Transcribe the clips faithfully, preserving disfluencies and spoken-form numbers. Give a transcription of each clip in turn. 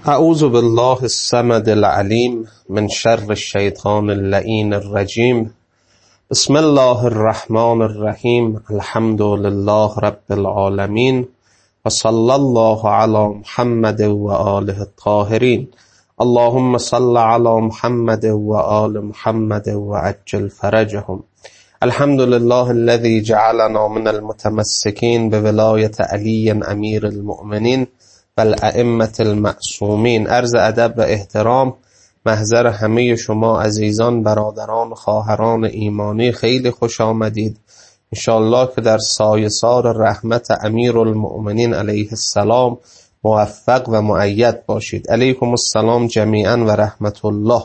اعوذ بالله الصمد العلیم من شر الشیطان اللعین الرجیم. بسم الله الرحمن الرحیم. الحمد لله رب العالمین و صلی الله علی محمد و آله الطاهرین. اللهم صل علی محمد و آل محمد و عجل فرجهم. الحمد لله الذي جعلنا من المتمسكين بولایت علی امیر المؤمنین و الائمة المعصومین. عرض ادب و احترام محضر همه شما عزیزان، برادران و خواهران ایمانی، خیلی خوش آمدید. انشاءالله که در سایه‌سار رحمت امیر المؤمنین علیه السلام موفق و مؤید باشید. علیکم السلام جمیعا و رحمت الله.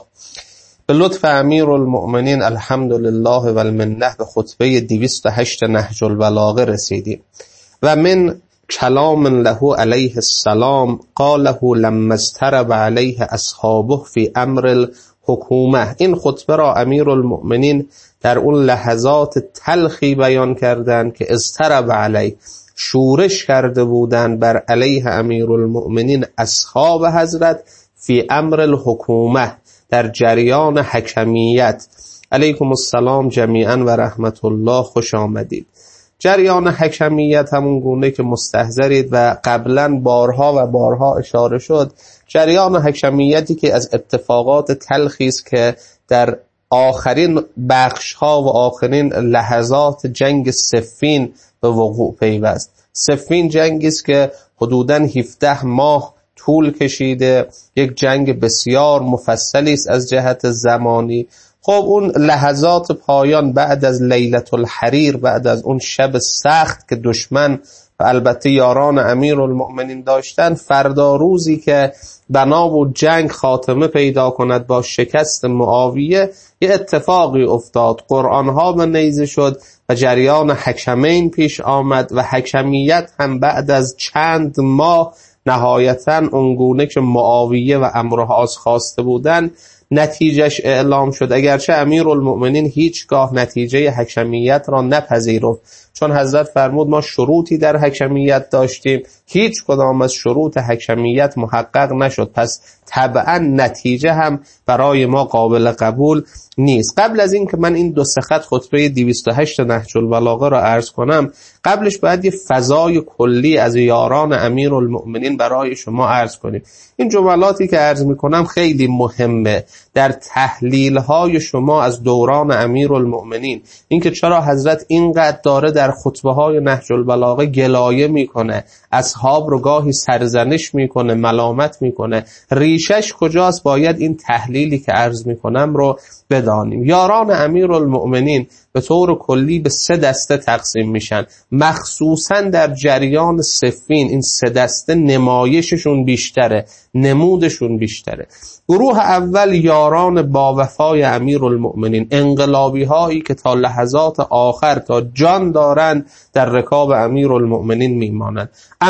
به لطف امیر المؤمنین الحمدلله و المنه به خطبه دویست و هشت نهج البلاغه رسیدیم و من کلام له علیه السلام قاله لما اضطرب علیه اصحابه فی امر الحکومه. این خطبه را امیر المؤمنین در اون لحظات تلخی بیان کردند که اضطرب علیه، شورش کرده بودند بر علیه امیر المؤمنین اصحاب حضرت فی امر الحکومه، در جریان حکمیت. علیکم السلام جمیعا و رحمت الله، خوش آمدید. جریان حکمیت همون گونه که مستحضرید و قبلا بارها و بارها اشاره شد، جریان حکمیتی که از اتفاقات تلخی است که در آخرین بخش ها و آخرین لحظات جنگ صفین به وقوع پیوست. صفین جنگی است که حدوداً هفده ماه طول کشیده، یک جنگ بسیار مفصلی است از جهت زمانی. خب اون لحظات پایان بعد از لیلة الحریر، بعد از اون شب سخت که دشمن و البته یاران امیر المؤمنین داشتن، فردا روزی که بنا بود جنگ خاتمه پیدا کند با شکست معاویه، یه اتفاقی افتاد. قرآن ها به نیزه شد و جریان حکمین پیش آمد و حکمیت هم بعد از چند ماه نهایتاً اونگونه که معاویه و امرهاز خواسته بودن نتیجهش اعلام شد، اگرچه امیر المؤمنین هیچگاه نتیجه حکمیت را نپذیرفت، چون حضرت فرمود ما شروطی در حکمیت داشتیم، هیچ کدام از شروط حکمیت محقق نشد، پس طبعا نتیجه هم برای ما قابل قبول نیست. قبل از این که من این دو سه خط خطبه دویست و هشت نهج البلاغه را عرض کنم، قبلش باید یه فضای کلی از یاران امیر المؤمنین برای شما عرض کنیم. این جملاتی که عرض میکنم خیلی مهمه در تحلیل های شما از دوران امیر المؤمنین، اینکه چرا حضرت اینقدر داره در خطبه های نهج البلاغه گلایه میکنه، اصحاب رو گاهی سرزنش میکنه، ملامت میکنه، ریشش کجاست؟ باید این تحلیلی که عرض میکنم رو بدانیم. یاران امیر المؤمنین به طور کلی به سه دسته تقسیم میشن، مخصوصا در جریان صفین این سه دسته نمایششون بیشتره، نمودشون بیشتره. گروه اول یاران با وفای امیر المؤمنین، انقلابی هایی که تا لحظات آخر تا جان دارند در رکاب امیر المؤمنین میمانند،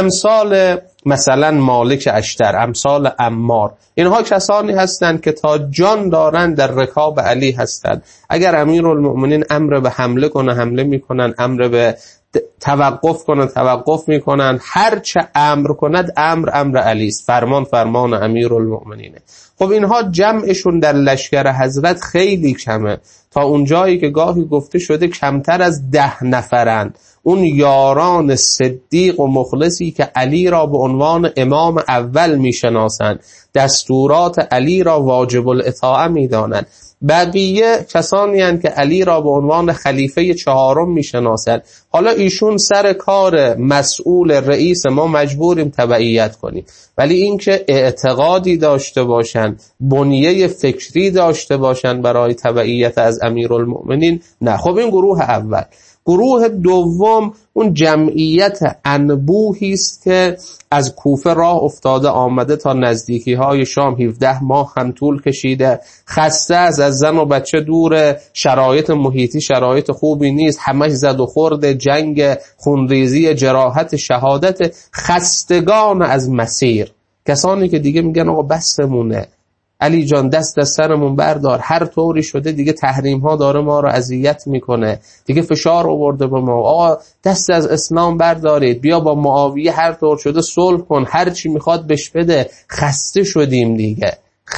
امثال مثلا مالک اشتر، امثال عمار. اینها کسانی هستند که تا جان دارند در رکاب علی هستند. اگر امیر المؤمنین امر به حمله کنه حمله میکنن، امر به توقف کنه توقف میکنن، هر چه امر کند امر امر علی است، فرمان فرمان امیر المؤمنینه. خب اینها جمعشون در لشکر حضرت خیلی کمه، تا اونجایی که گاهی گفته شده کمتر از ده نفرند. اون یاران صدیق و مخلصی که علی را به عنوان امام اول میشناسند، دستورات علی را واجب الاطاعه میدانند. بقیه کسانی هستند که علی را به عنوان خلیفه چهارم میشناسند. حالا ایشون سر کار مسئول رئیس، ما مجبوریم تبعیت کنیم، ولی اینکه اعتقادی داشته باشند، بنیه فکری داشته باشند برای تبعیت از امیرالمؤمنین، نه. خب این گروه اول. گروه دوم اون جمعیت انبوهی است که از کوفه راه افتاده آمده تا نزدیکی های شام، هفده ماه هم طول کشیده، خسته از از زن و بچه دوره، شرایط محیطی شرایط خوبی نیست، همش زد و خورد، جنگ، خونریزی، جراحت، شهادت، خستگان از مسیر، کسانی که دیگه میگن آقا بسمونه، علی جان دست از سرمون بردار، هر طوری شده دیگه تحریم ها داره ما رو اذیت میکنه، دیگه فشار آورده به ما، آقا دست از اسلام بردارید، بیا با معاویه هر طور شده صلح کن، هر چی میخواد بهش بده، خسته شدیم دیگه.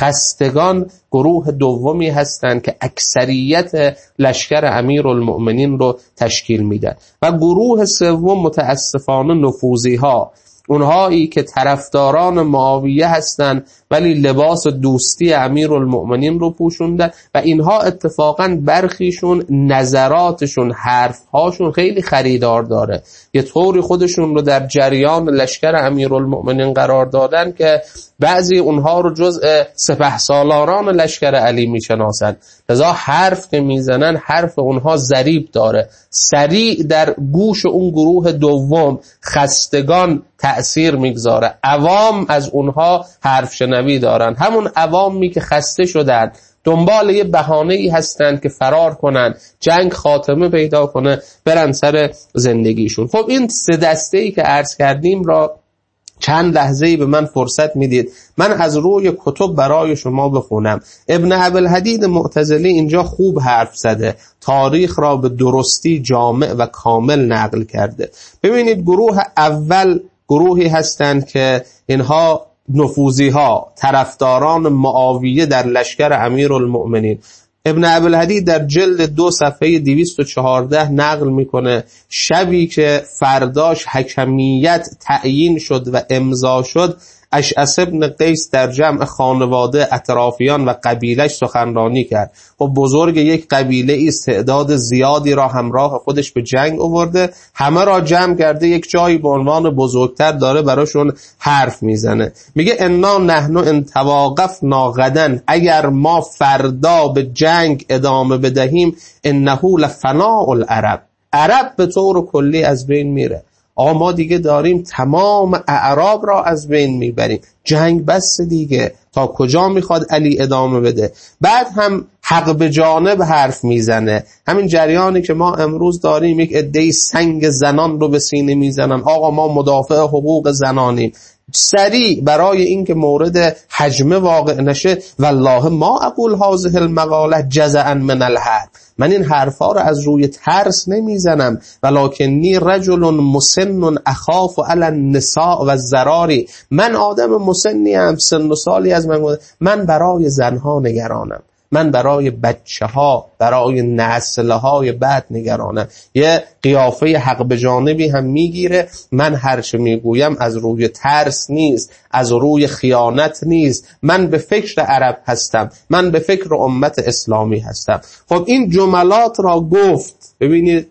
خستگان گروه دومی هستند که اکثریت لشکر امیرالمؤمنین رو تشکیل میدن. و گروه سوم متاسفانه نفوذی ها، اونهایی که طرفداران معاویه هستند ولی لباس دوستی امیرالمؤمنین رو پوشوندن و اینها اتفاقا برخیشون نظراتشون، حرفهاشون خیلی خریدار داره، یه طوری خودشون رو در جریان لشکر امیرالمؤمنین قرار دادن که بعضی اونها رو جزء سپهسالاران لشکر علی میشناسن، لذا حرف که میزنن حرف اونها ضریب داره، سریع در گوش اون گروه دوم خستگان تأثیر میگذاره، عوام از اونها حرف شنوی دارن، همون عوامی که خسته شدن دنبال یه بهانه‌ای هستن که فرار کنن، جنگ خاتمه پیدا کنه، برن سر زندگیشون. خب این سه دسته‌ای که عرض کردیم را چند لحظه‌ای به من فرصت میدید من از روی کتب برای شما بخونم. ابن ابوالحدید معتزلی اینجا خوب حرف زده، تاریخ را به درستی جامع و کامل نقل کرده. ببینید گروه اول گروهی هستند که اینها نفوذی ها، طرفداران معاویه در لشکر امیرالمؤمنین. ابن ابوالحدید در جلد دو صفحه دویست و چهارده نقل میکنه شبی که فرداش حکمیت تعیین شد و امضا شد، اشعث ابن قیس در جمع خانواده، اطرافیان و قبیلش سخنرانی کرد. خب بزرگ یک قبیله است، تعداد زیادی را همراه خودش به جنگ آورده، همه را جمع کرده یک جایی به عنوان بزرگتر داره براشون حرف میزنه. میگه انا نحن ان توقفنا غدا، اگر ما فردا به جنگ ادامه بدهیم، انه لفناء العرب، عرب به طور کلی از بین میره. آقا ما دیگه داریم تمام اعراب را از بین میبریم، جنگ بس دیگه، تا کجا میخواد علی ادامه بده؟ بعد هم حق به جانب حرف میزنه، همین جریانی که ما امروز داریم، یک عده‌ای سنگ زنان رو به سینه میزنن، آقا ما مدافع حقوق زنانیم، سریع برای اینکه مورد حجمه واقع نشه، والله ما اقول هذه المقاله جزعا من الحرب، من این حرفا رو از روی ترس نمیزنم، ولکنی رجل مسن اخاف علی النساء و الذراری، من آدم مسنی ام، سن و سالی از من، من برای زنها نگرانم، من برای بچه ها، برای نسل های بعد نگرانم. یه قیافه حق به جانبی هم میگیره، من هرچه میگویم از روی ترس نیست، از روی خیانت نیست، من به فکر عرب هستم، من به فکر امت اسلامی هستم. خب این جملات را گفت، ببینید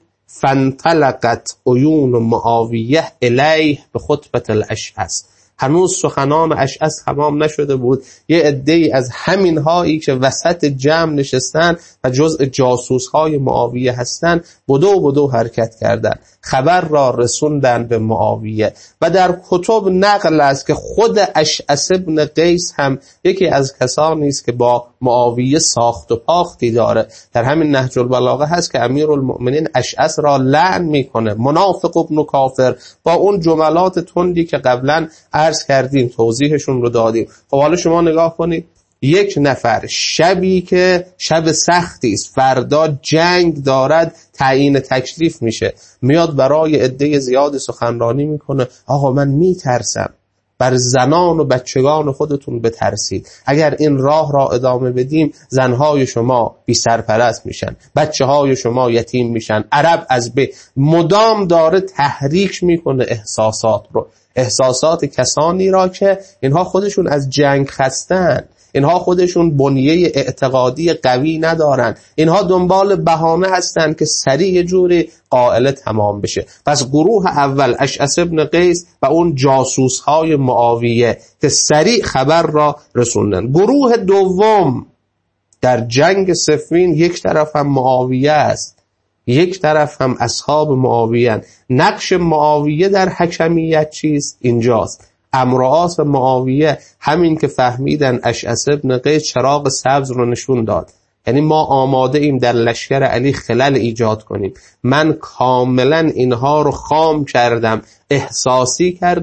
فانطلقت عیون معاویه الیه به خطبه الاشعث، هنوز سخنان اشعث تمام نشده بود، یه عده‌ای از همین هایی که وسط جمع نشستن و جزء جاسوس های معاویه هستن بدو بدو حرکت کردن، خبر را رسوندن به معاویه. و در کتب نقل است که خود اشعث ابن قیس هم یکی از کسانی است که با معاویه ساخت و پاختی داره. در همین نهج البلاغه هست که امیرالمؤمنین اشعث را لعن میکنه، منافق ابن کافر، با اون جملات تندی که قبلا عرض کردیم، توضیحشون رو دادیم. خب حالا شما نگاه کنید، یک نفر شبی که شب سختی است، فردا جنگ دارد، تعیین تکلیف میشه، میاد برای عده زیاد سخنرانی میکنه، آقا من میترسم، بر زنان و بچگان خودتون بترسید، اگر این راه را ادامه بدیم زنهای شما بی سرپرست میشن، بچه های شما یتیم میشن، عرب از به مدام داره تحریک میکنه احساسات رو، احساسات کسانی را که اینها خودشون از جنگ خستن، اینها خودشون بنیه اعتقادی قوی ندارن، اینها دنبال بهانه هستن که سریع جوری قائله تمام بشه. پس گروه اول اشعث ابن قیس و اون جاسوس های معاویه که سریع خبر را رسوندن. گروه دوم در جنگ صفین، یک طرف هم معاویه است، یک طرف هم اصحاب معاویه. نقش معاویه در حکمیت چیست؟ اینجاست. عمرو العاص معاویه همین که فهمیدن اشعث ابن قیس چراغ سبز رو نشون داد، یعنی ما آماده ایم در لشکر علی خلل ایجاد کنیم، من کاملا اینها رو خام کردم، احساسی کردم،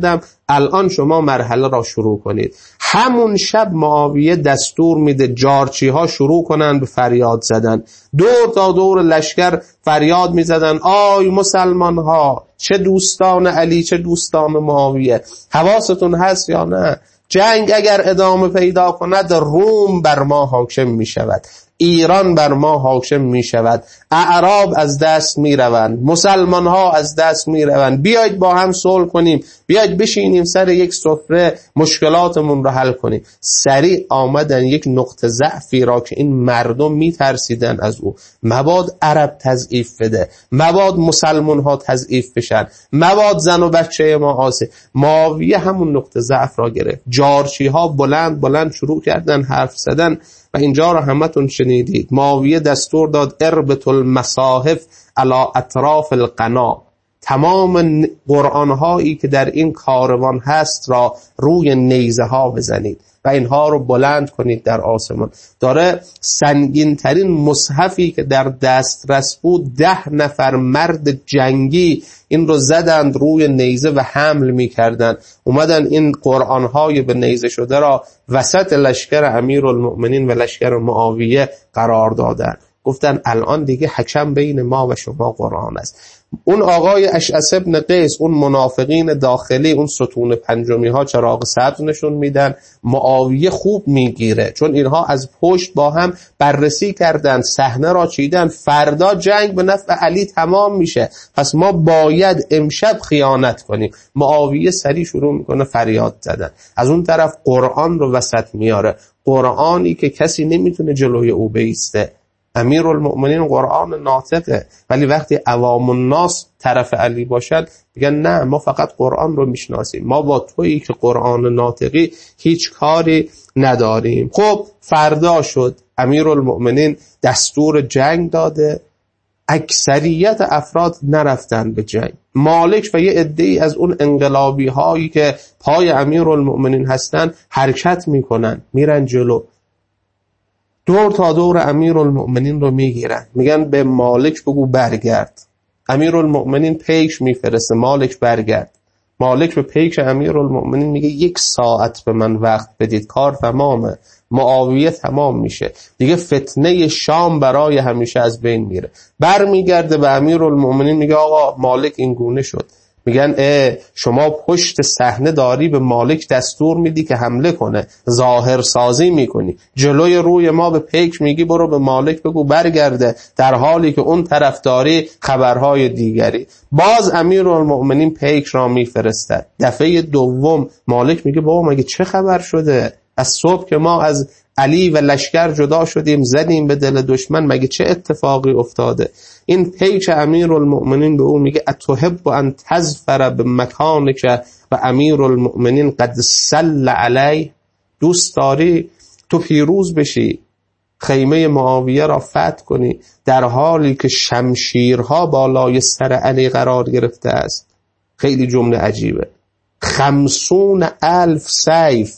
الان شما مرحله را شروع کنید. همون شب معاویه دستور میده جارچی ها شروع کنن به فریاد زدن. دور تا دور لشکر فریاد میزدن آی مسلمان ها، چه دوستان علی چه دوستان معاویه، حواستون هست یا نه؟ جنگ اگر ادامه پیدا کند روم بر ما حاکم می شود، ایران بر ما حاکم می شود، اعراب از دست می روند، مسلمان ها از دست می روند. بیایید با هم صلح کنیم، بیایید بشینیم سر یک سفره مشکلاتمون رو حل کنیم. سریع آمدن یک نقطه ضعفی را که این مردم می ترسیدن از او، مباد عرب تضعیف بده، مباد مسلمان ها تضعیف بشن، مباد زن و بچه ما آسه. معاویه همون نقطه ضعف را گرفت. جارچی ها بلند بلند شروع کردن حرف زدن و اینجا را همتون شنیدید. معاویه دستور داد اربط المصاحف علی اطراف القنا، تمام قرآن هایی که در این کاروان هست را روی نیزه ها بزنید و اینها رو بلند کنید در آسمان. داره سنگین ترین مصحفی که در دسترس بود، ده نفر مرد جنگی این رو زدند روی نیزه و حمل می کردن. اومدن این قرآن های به نیزه شده را وسط لشکر امیرالمؤمنین و لشکر معاویه قرار دادن. گفتن الان دیگه حکم بین ما و شما قرآن است. اون آقای اشعث ابن قیس، اون منافقین داخلی، اون ستون پنجمی ها چراغ سبز نشون میدن. معاویه خوب میگیره چون اینها از پشت با هم بررسی کردن، صحنه را چیدن. فردا جنگ به نفع علی تمام میشه، پس ما باید امشب خیانت کنیم. معاویه سریع شروع میکنه فریاد زدن. از اون طرف قرآن رو وسط میاره، قرآنی که کسی نمیتونه جلوی او بیسته. امیرالمؤمنین قرآن ناطقه، ولی وقتی عوام الناس طرف علی باشد میگن نه ما فقط قرآن رو میشناسیم، ما با تویی که قرآن ناطقی هیچ کاری نداریم. خب فردا شد، امیرالمؤمنین دستور جنگ داده. اکثریت افراد نرفتن به جنگ. مالک و یه عده‌ای از اون انقلابی هایی که پای امیرالمؤمنین هستن حرکت میکنن، میرن جلو، دور تا دور امیرالمؤمنین رو میگیرن، میگن به مالک بگو برگرد. امیرالمؤمنین پیک میفرسته مالک برگرد. مالک به پیک امیرالمؤمنین میگه یک ساعت به من وقت بدید، کار تمامه، معاویه تمام میشه دیگه، فتنه شام برای همیشه از بین میره. برمیگرده به امیرالمؤمنین میگه آقا مالک این گونه شد. میگن اه شما پشت صحنه داری به مالک دستور میدی که حمله کنه، ظاهر سازی میکنی، جلوی روی ما به پیک میگی برو به مالک بگو برگرده، در حالی که اون طرف داری خبرهای دیگری. باز امیرالمؤمنین پیک را میفرستد. دفعه دوم مالک میگه بابا مگه چه خبر شده؟ از صبح که ما از علی و لشکر جدا شدیم، زدیم به دل دشمن، مگه چه اتفاقی افتاده؟ این پیک امیرالمؤمنین به او میگه اتحب ان تظفر بمکانک و امیرالمؤمنین قد سل علی، دوست داری تو پیروز بشی، خیمه معاویه را فتح کنی، در حالی که شمشیرها بالای سر علی قرار گرفته است. خیلی جمله عجیبه. خمسون الف سیف،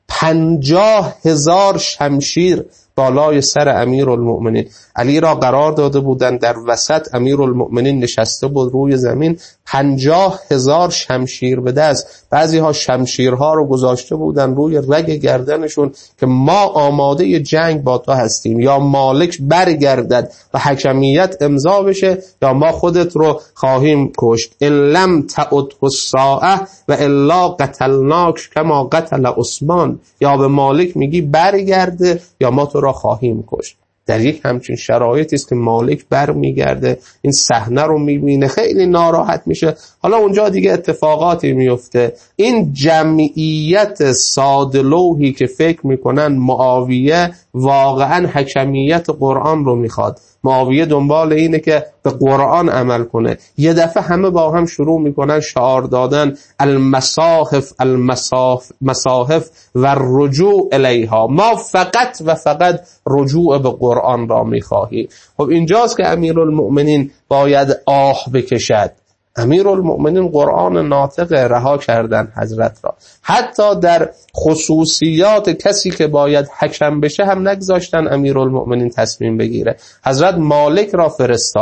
پنجاه هزار شمشیر بالای سر امیرالمؤمنین. علی را قرار داده بودن در وسط، امیرالمؤمنین نشسته بود روی زمین، پنجاه هزار شمشیر به دست. بعضی ها شمشیرها رو گذاشته بودن روی رگ گردنشون که ما آماده جنگ با تو هستیم، یا مالک برگردد و حکمیت امضا بشه یا ما خودت رو خواهیم کشت. ان لم تعد الساعه و الا قتلناک کما قتل عثمان، یا به مالک میگی برگرده یا ما تو را خواهیم کشت. در یک همچین شرایطی است که مالک بر میگرده، این صحنه رو میبینه، خیلی ناراحت میشه. حالا اونجا دیگه اتفاقاتی میفته. این جمعیت سادلوحی که فکر میکنن معاویه واقعا حکمیت قرآن رو میخواد، معاویه دنبال اینه که به قرآن عمل کنه، یه دفعه همه با هم شروع میکنن شعار دادن المصاحف المصاحف مصاحف و رجوع الیها، ما فقط و فقط رجوع به قرآن را میخواهیم. خب اینجاست که امیرالمؤمنین باید آه بکشد. امیرالمؤمنین قرآن ناطق رها کردن حضرت را، حتی در خصوصیات کسی که باید حکم بشه هم نگذاشتن امیرالمؤمنین تصمیم بگیره. حضرت مالک را فرستاد،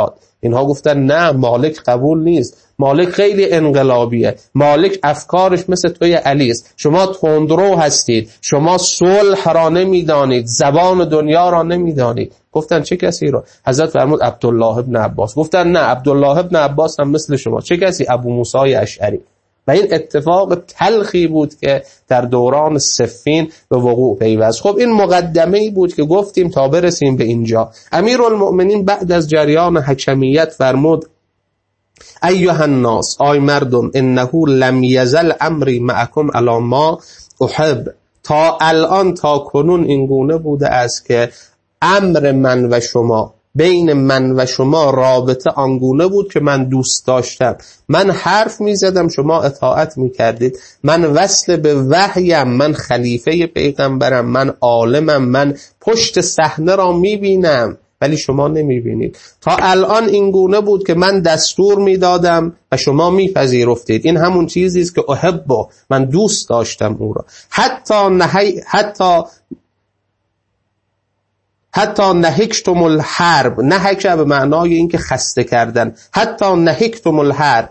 اینها گفتن نه، مالک قبول نیست، مالک خیلی انقلابیه، مالک افکارش مثل توی علی است، شما تندرو هستید، شما صلح را نمیدانید، زبان دنیا را نمیدانید. گفتن چه کسی رو؟ حضرت فرمود عبدالله ابن عباس. گفتن نه، عبدالله ابن عباس هم مثل شما. چه کسی؟ ابو موسی اشعری. و این اتفاق تلخی بود که در دوران صفین به وقوع پیوست. خب این مقدمه‌ای بود که گفتیم تا برسیم به اینجا. امیرالمؤمنین بعد از جریان حکمیت فرمود ایها الناس، آی مردم، انه لم یزل امری معکم علی ما احب. تا الان تا کنون این گونه بوده است که امر من و شما، بین من و شما رابطه آنگونه بود که من دوست داشتم. من حرف می زدم، شما اطاعت می کردید. من وصل به وحیم، من خلیفه پیغمبرم، من عالمم، من پشت صحنه را می بینم ولی شما نمی بینید. تا الان این گونه بود که من دستور می دادم و شما می پذیرفتید. این همون چیزی است که احبه، من دوست داشتم او را. حتی نهی حتی حتی نهکتم الحرب، نهک به معنای این که خسته کردن، حتی نهکتم الحرب،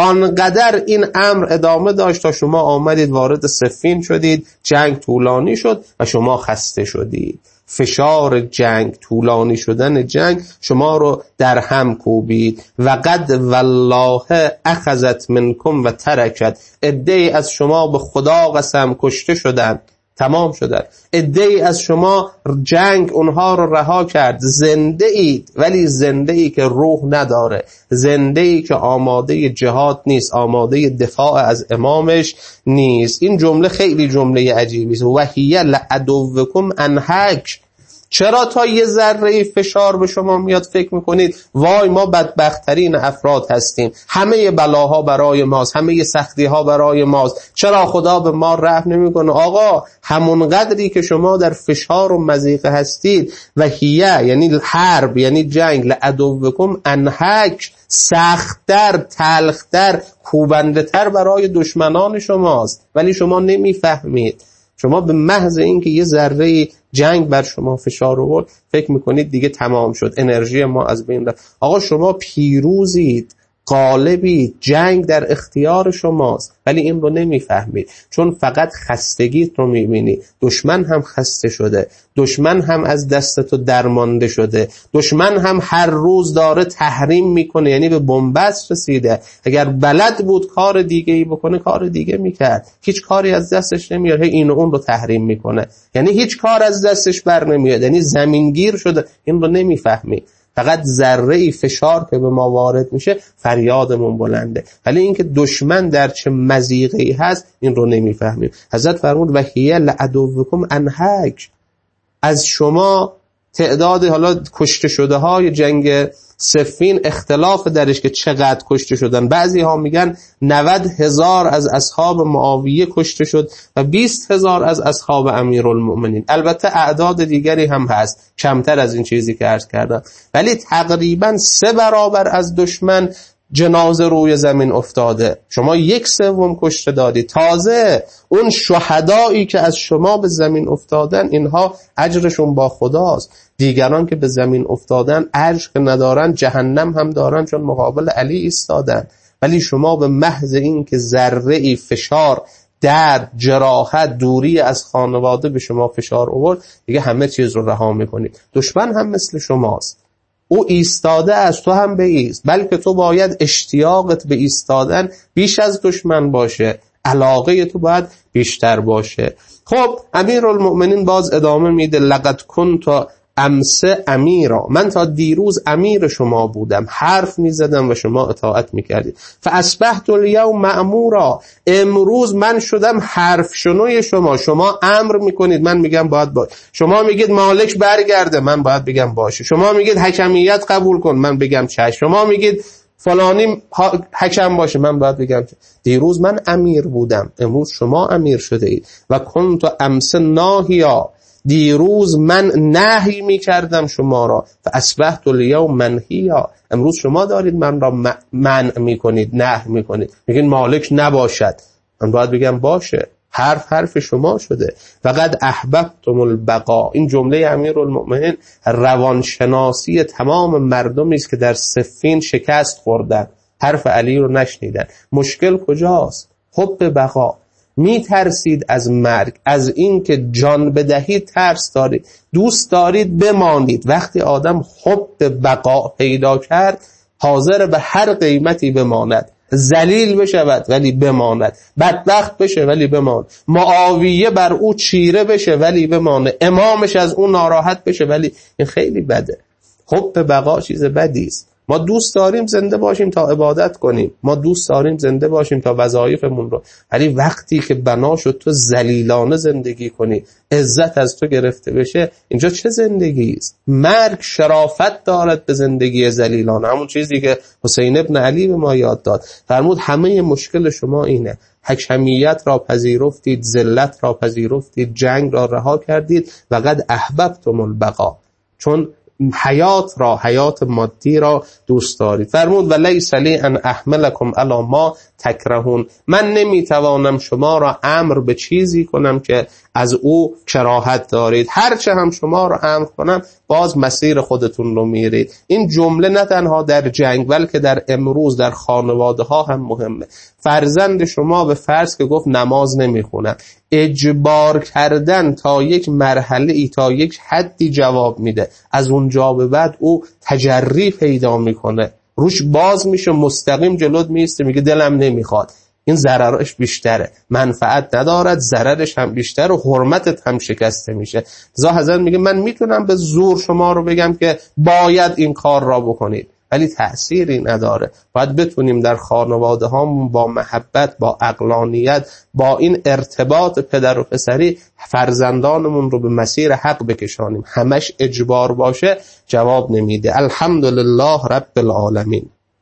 آنقدر این امر ادامه داشت تا شما آمدید وارد صفین شدید، جنگ طولانی شد و شما خسته شدید. فشار جنگ، طولانی شدن جنگ شما رو در هم کوبید. و قد والله اخذت منکم و ترکت، عده‌ای از شما به خدا قسم کشته شدند، تمام شدن. عده‌ای از شما جنگ اونها رو رها کرد. زنده اید ولی زنده ای که روح نداره، زنده ای که آماده جهاد نیست، آماده دفاع از امامش نیست. این جمله خیلی جمله عجیبی است. و هی لعدوکم انهک. چرا تا یه ذره فشار به شما میاد فکر میکنید وای ما بدبخترین افراد هستیم، همه بلاها برای ماست، همه سختی ها برای ماست، چرا خدا به ما رحم نمیکنه؟ آقا همون قدری که شما در فشار و مضیقه هستید، و هیه یعنی حرب، یعنی جنگ، لعدوکم انهک، سخت‌تر، تلختر، کوبنده‌تر برای دشمنان شماست ولی شما نمیفهمید. شما به محض اینکه یه ذره جنگ بر شما فشار آورد فکر میکنید دیگه تمام شد، انرژی ما از بین رفت. آقا شما پیروزید، غالبید، جنگ در اختیار شماست ولی این رو نمیفهمید، چون فقط خستگیت رو میبینی. دشمن هم خسته شده، دشمن هم از دست تو درمانده شده، دشمن هم هر روز داره تحریم میکنه، یعنی به بنبست رسیده. اگر بلد بود کار دیگه ای بکنه کار دیگه میکرد، هیچ کاری از دستش نمیاد، این و اون رو تحریم میکنه، یعنی هیچ کار از دستش بر نمیاد، یعنی زمینگیر شده. این رو نمیفهمی. فقط ذره فشار که به ما وارد میشه فریادمون بلنده، ولی اینکه دشمن در چه مضیقه‌ای هست این رو نمیفهمیم. حضرت فرمود و هی لعدوکم انهک، از شما تعداد حالا کشته شده های جنگ صفین اختلاف درش که چقدر کشته شدن. بعضی ها میگن نود هزار از اصحاب معاویه کشته شد و بیست هزار از اصحاب امیرالمؤمنین. البته اعداد دیگری هم هست کمتر از این چیزی که عرض کردم، ولی تقریبا سه برابر از دشمن جنازه روی زمین افتاده. شما یک سوم کشته دادی. تازه اون شهدایی که از شما به زمین افتادن اینها اجرشون با خداست. دیگران که به زمین افتادن اجر ندارن، جهنم هم دارن، چون مقابل علی ایستادن. ولی شما به محض این که ذره فشار، درد، جراحت، دوری از خانواده به شما فشار آورد، دیگه همه چیز رو رها میکنید. دشمن هم مثل شماست، او ایستاده است، تو هم بایست، بلکه تو باید اشتیاقت به ایستادن بیش از دشمن باشه، علاقه تو باید بیشتر باشه. خب امیرالمؤمنین باز ادامه میده لقد کنت امس امیرا، من تا دیروز امیر شما بودم، حرف میزدم و شما اطاعت میکردید. فاصبحت الیوم مأمورا، امروز من شدم حرف شنوی شما. شما امر میکنید من میگم باید باشه، شما میگید مالک برگرده من باید بگم باشه، شما میگید حکمیت قبول کن من بگم چشم، شما میگید فلانی حکم باشه من باید بگم چشم. دیروز من امیر بودم، امروز شما امیر شده اید. و کنت امس ناهیا، دیروز من نهی می کردم شما را. فاصبحت الیوم منهیا، امروز شما دارید من را منع می کنید، نهی می کنید، میگین مالک نباشد، من باید بگم باشه. حرف حرف شما شده. فقد احببتم البقا، این جمله امیرالمؤمنین روانشناسی تمام مردمی است که در صفین شکست خوردن، حرف علی رو نشنیدن. مشکل کجاست؟ حب بقا. می ترسید از مرگ، از این که جان بدهید ترس دارید، دوست دارید بمانید. وقتی آدم حب بقا پیدا کرد حاضر به هر قیمتی بماند، ذلیل بشود ولی بماند، بدبخت بشه ولی بماند، معاویه بر او چیره بشه ولی بمانه، امامش از اون ناراحت بشه ولی. این خیلی بده. حب بقا چیز بدی است. ما دوست داریم زنده باشیم تا عبادت کنیم، ما دوست داریم زنده باشیم تا وظایفمون رو، ولی وقتی که بنا شد تو ذلیلانه زندگی کنی، عزت از تو گرفته بشه، اینجا چه زندگی است؟ مرگ شرافت دارد به زندگی ذلیلانه. همون چیزی که حسین ابن علی به ما یاد داد، فرمود همه مشکل شما اینه، حکمیت را پذیرفتید، ذلت را پذیرفتید، جنگ را رها کردید، و قد احببتم البقا، چون حیات را، حیات مادی را دوست دارید. فرمود و لیس لی ان احملکم علی ما تکرهون، من نمیتوانم شما را امر به چیزی کنم که از او کراهت دارید، هرچه هم شما را امر کنم باز مسیر خودتون رو میرید. این جمله نه تنها در جنگ بلکه در امروز در خانواده ها هم مهمه. فرزند شما به فرض که گفت نماز نمیخونم، اجبار کردن تا یک مرحله ای، تا یک حدی جواب میده، از اونجا به بعد او تجری پیدا میکنه، روش باز میشه، مستقیم جلوت میسته، میگه دلم نمیخواد. این ضررش بیشتره، منفعت ندارد، ضررش هم بیشتر و حرمتت هم شکسته میشه. لذا حضرت میگه من میتونم به زور شما رو بگم که باید این کار را بکنید، ولی تأثیری نداره. باید بتونیم در خانواده هامون با محبت، با عقلانیت، با این ارتباط پدر و پسری فرزندانمون رو به مسیر حق بکشانیم. همش اجبار باشه جواب نمیده. الحمدلله رب العالمین.